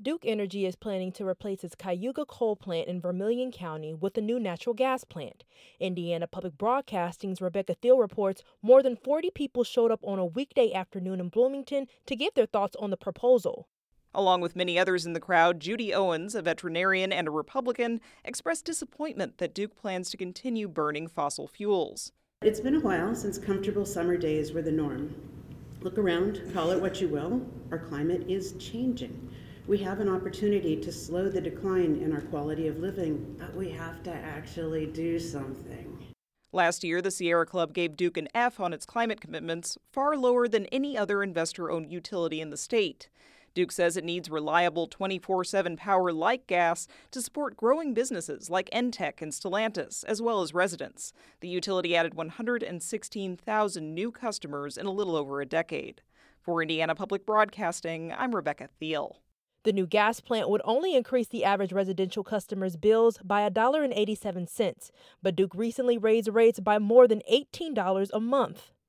Duke Energy is planning to replace its Cayuga coal plant in Vermilion County with a new natural gas plant. Indiana Public Broadcasting's Rebecca Thiel reports more than 40 people showed up on a weekday afternoon in Bloomington to give their thoughts on the proposal. Along with many others in the crowd, Judy Owens, a veterinarian and a Republican, expressed disappointment that Duke plans to continue burning fossil fuels. It's been a while since comfortable summer days were the norm. Look around, call it what you will, our climate is changing. We have an opportunity to slow the decline in our quality of living, but we have to actually do something. Last year, the Sierra Club gave Duke an F on its climate commitments, far lower than any other investor-owned utility in the state. Duke says it needs reliable 24/7 power like gas to support growing businesses like Entech and Stellantis, as well as residents. The utility added 116,000 new customers in a little over a decade. For Indiana Public Broadcasting, I'm Rebecca Thiel. The new gas plant would only increase the average residential customer's bills by $1.87, but Duke recently raised rates by more than $18 a month.